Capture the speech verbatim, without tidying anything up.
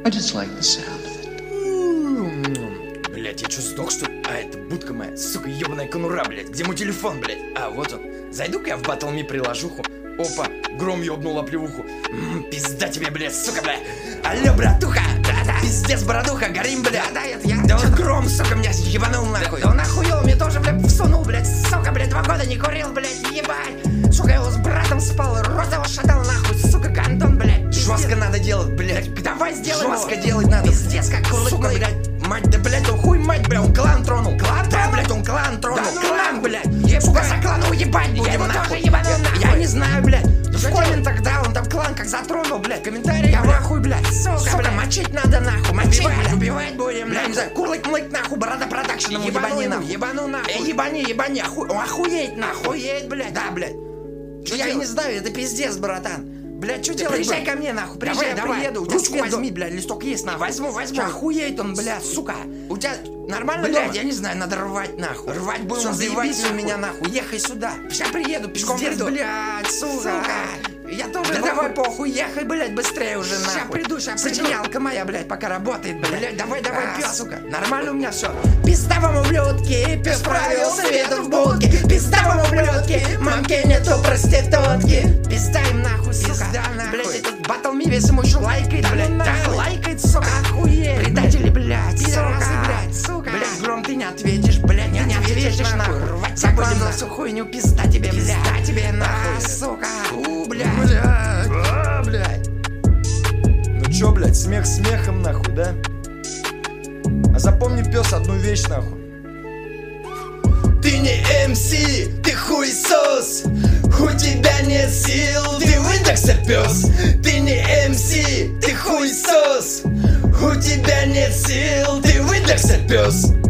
I just like the sound of it. Блять, я чё, сдох, что ли? А, это будка моя, сука, ебаная конура, блять. Где мой телефон, блять? А, вот он. Зайду-ка я в Battle Me приложуху. Опа, гром ёбнул оплеуху. Ммм, пизда тебе, блять, сука, блять. Алло, братуха, да-да, пиздец, бородуха, горим, блять. Да-да, это я. Да вот гром, сука, меня ебанул нахуй. Да он охуел, мне тоже, блять, всунул, блять, сука, блять, два года не курил, блять, ебать. Сука, я его с братом спал, рот его шатал нахуй, сука, гандон, блять. Жестко надо делать, блять. Давай сделаем. Жестко делать надо. Пиздец, как кулак, сука, блять. Мать, да, блять, он хуй мать, бля, он клан тронул. Клан? Да, блять, он клан тронул. Да, ну, клан, блять. Сука, за клан уебать будем, нахуй. Я не знаю, блять. В комментах, да, он там клан как затронул, блять. Комментарии, я в ахуй, блять. Сука, сука, мочить надо, нахуй. Мочить, блять. Убивать будем, блять. Не знаю, курлык-млык, нахуй, борода продакшеном ебани, нахуй. Ебану, нахуй. Эй, ебани, ебани, охуеть, нахуй. Охуеть, блять. Да, блять. Я не знаю, это пиздец, братан. Блядь, что делать? Приезжай ко мне, нахуй, приезжай, давай, приеду. У тебя ручку возьми, блядь, листок есть, нахуй. Возьму, возьму. Чё, охуеет он, блядь, сука. У тебя нормально, блядь, я не знаю, надо рвать, нахуй. Рвать будем, заебись у меня, нахуй. Ехай сюда. Сейчас приеду, пешком приеду. Блядь, сука. Я тоже. Да давай похуй, ехай, блядь, быстрее уже, нахуй. Сейчас приду, сейчас приду. Сочинялка моя, блядь, пока работает, блядь. Давай, давай, пёс, сука. Нормально у меня все. Пизда вам, ублюдки, пёс правил советов в будке. Пизда вам, ублюдки, мамки нету проститутки. Пизда им нахуй, сука. Блядь, этот Battle Me весь ему еще лайкает, блядь. Да, лайкает, сука. Охуеть. Предатели, блядь, сука. блядь, сука. Блядь, Гром, ты не ответишь, блядь, не, не ответишь, нахуй. Забудем на всю хуйню, пизда тебе, блядь. Пизда тебе, нахуй, сука. У, блядь. Блядь, а, блядь. Ну чё, блядь, смех смехом, нахуй, да? А запомни, пёс, одну вещь, нахуй. Ты не эм си, ты хуесос. У тебя нет сил, ты выдохся, пёс. Ты не эм си, ты хуесос. У тебя нет сил, ты выдохся, пёс.